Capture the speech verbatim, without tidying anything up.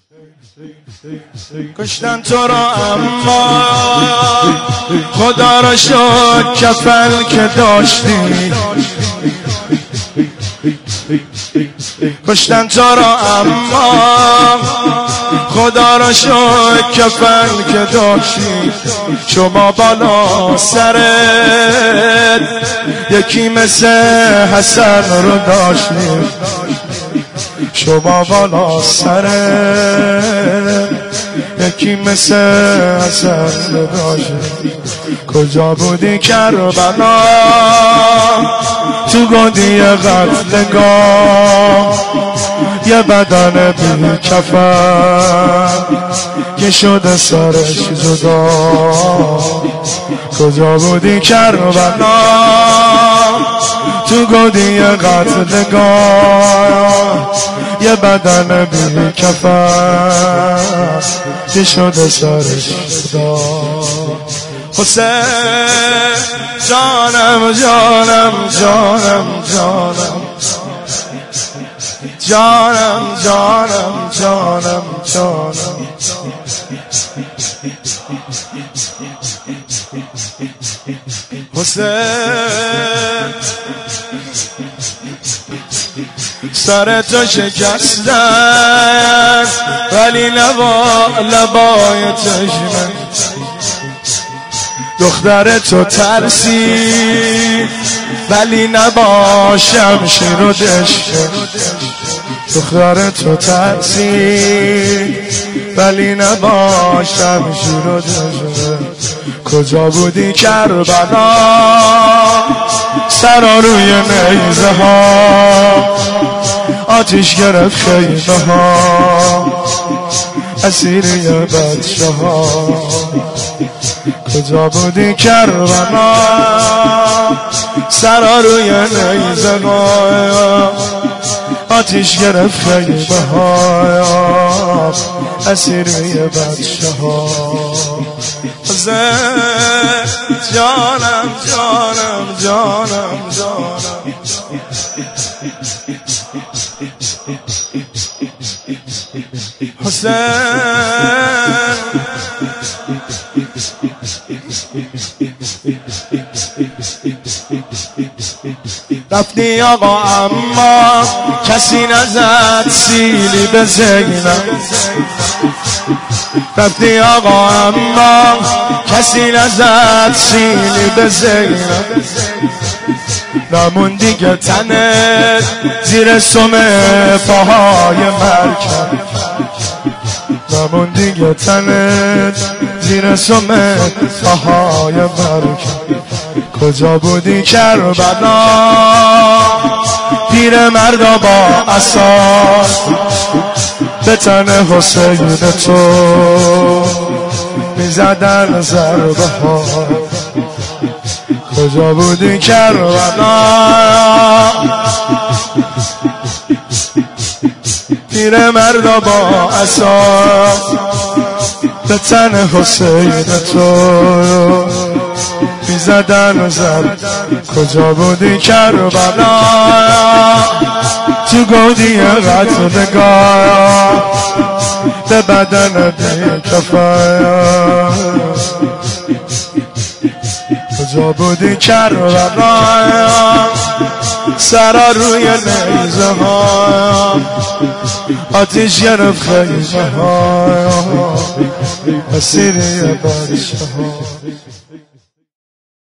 کشتن تو را اما خدا را شد کفن که داشتی. کشتن تو را اما خدا را شد کفن که داشتی. شما بالا سرت یکی مثل حسن رو داشتی. شما بالا سرت یکی مثل حسن رو داشتی. کجا بودی کربلا تو گودی قتلگاه؟ یه بدن بی کفن که شده سرش جدا. کجا بودی کربلا تو گودی قتلگاه؟ یه بدن بی کفن که شده سرش جدا. حسین جانم جانم جانم جانم جانم جانم جانم جانم حسین سر تو شکستن ولی لبا لبای چشمه. دختر تو ترسی ولی نباشم شیر و دشته. دختر تو ترسی ولی نباشم شیر و دشته. کجا بودی کربلا سرا روی نیزه ها؟ آتیش گرفت خیمه ها اسیر یه بچه ها. کجا بودی کربلا سرا روی نیزه ها؟ آتیش گرفت خیمه ها اسیر یه بچه ها. جانم جانم جانم جانم حسین رفتی آقا اما کسی نزد سیلی به زینب. رفتی آقا اما کسی نزد سیلی به زینب. نمون دیگه تنت زیر سم پاهای مرکب. نمون دیگه تنت زیر سم پاهای مرکب. کجا بودی کربلا پیر مردا با عصا به تن حسین تو میزدن ضربه ها. کجا بودی کربلا پیر مردا با عصا به تن حسین تو میزدن ضربه. کجا بودی کربلا تو گودی قتلگاه؟ به بدن بی کفن. کجا بودی کربلا سرا روی نیزه ها؟ آتیش گرفت خیمه ها اسیر یه بچه ها.